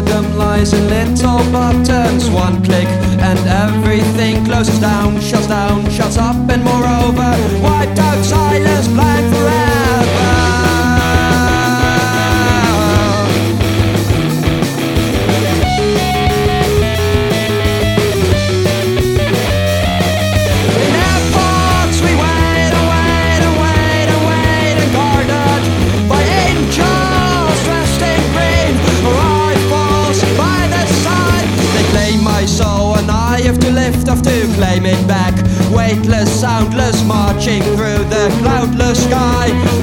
kingdom lies in little buttons. One click and everything closes down, shuts up, and moreover wiped out, silence, blank forever. To claim it back, weightless, soundless, marching through the cloudless sky.